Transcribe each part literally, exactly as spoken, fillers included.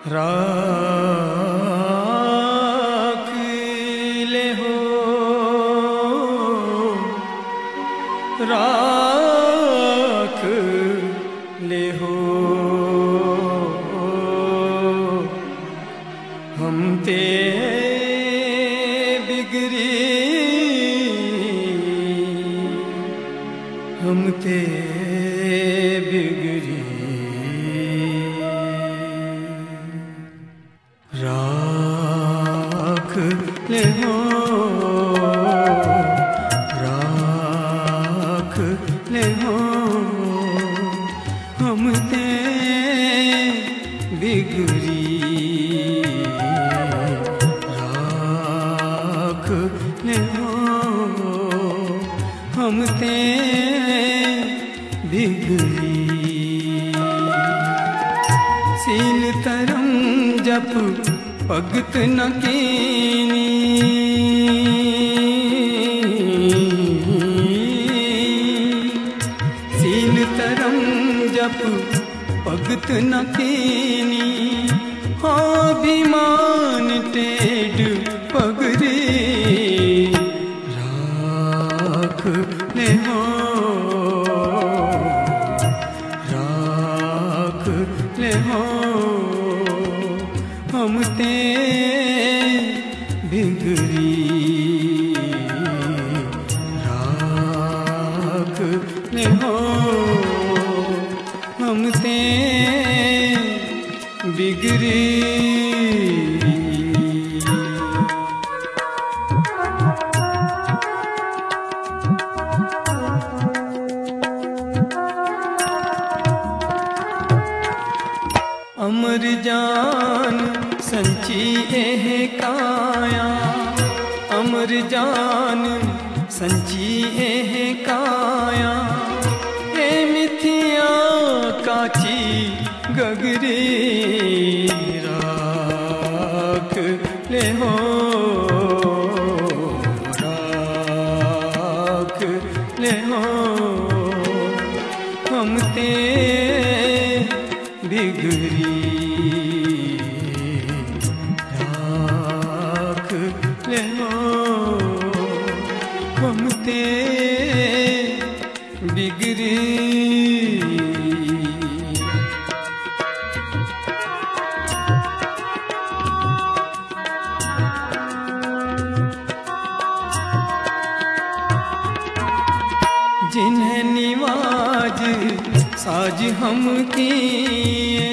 राख ले हो राख ले हो हम ते बिगड़ी हम ते बिगड़ी राख ले हो राख ले हो हम ते बिगड़ी राख ले हो हम ते बिगड़ी सील तरम जप भगत न कीनी सील तरम जप भगत न कीनी अभिमान टेढ़ पगड़ी राख ले हो राख ले हो हम ते बिगड़ी राख ले हो हम ते बिगड़ी अमर जान संची एह काया अमर जान संची एह काया ए मिथिया काची गगरी राख ले हो राख ले हो हम ते बिगड़ी राख ले हो हम ते बिगड़ी जिन्हें निवाज साज हम किए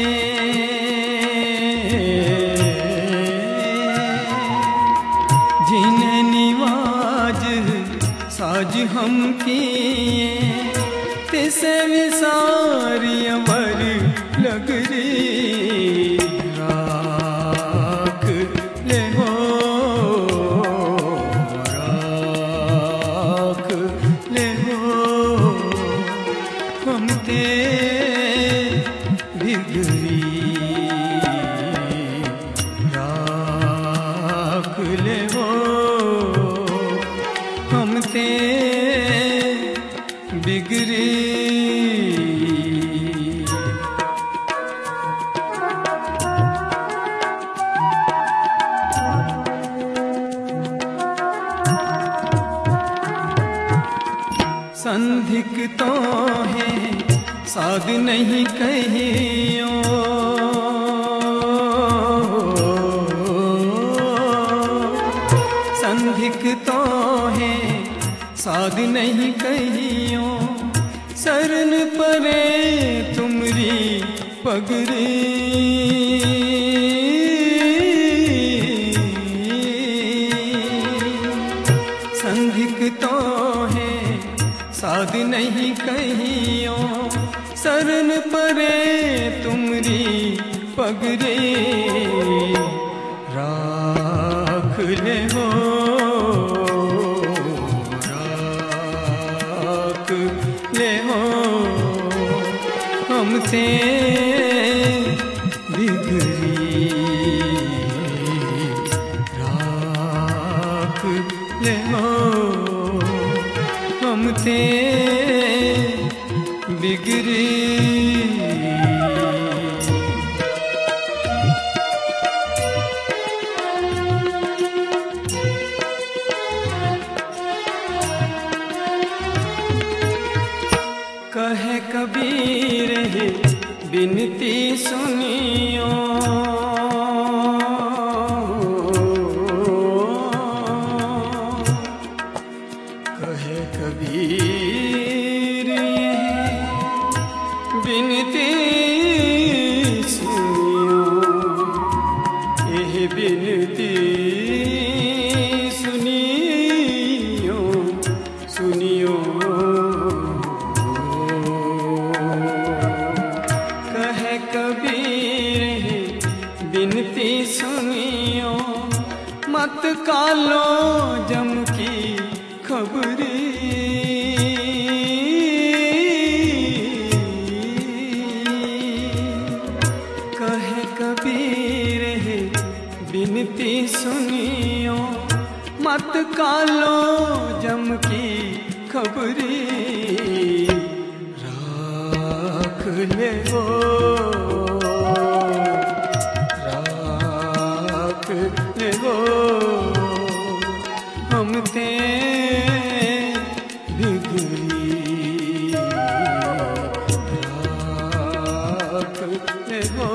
जिन्हें निवाज साज हम किए तिसे विसारी अमर लगरी राख ले हो राख ले हो हम ते बिगड़ी राख ले हो हम ते बिगड़ी संधिक तो है साध नहीं कहियो संधिक तो है साध नहीं कहियो शरण परे तुमरी पगड़ी संधिक तो है साध नहीं कहियो शरण परे तुमरी पगड़ी राख ले हो राख ले हो हम ते बिगड़ी राख ले हो हम ते बिगड़ी बिनती सुनियो कहे कबीर बिनती सुनियो यह बिनती सुनियो सुनियो कहे कबीर बिनती सुनियो मत कालो जम की खबरी कहे कबीर बिनती सुनियो मत कालो जम की खबरी राख ले हो राख ले हो हम ते बिगड़ी राख ले हो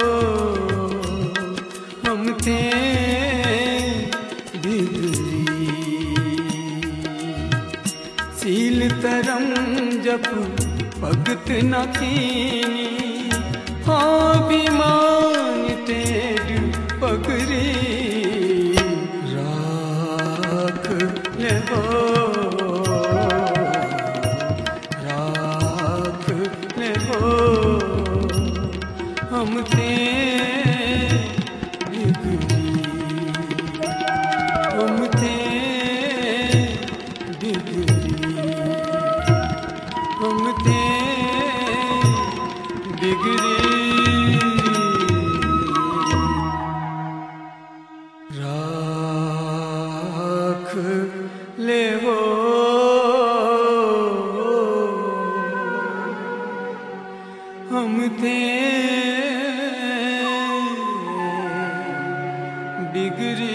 हम ते सील तरम जप भगत न कीनी हाँ बीमान तेड़ पगरी राख ले हो राख ले हो हम ते बिगड़ी हम ते बिगड़ी हम ते बिगड़ी राख ले हो हम ते बिगड़ी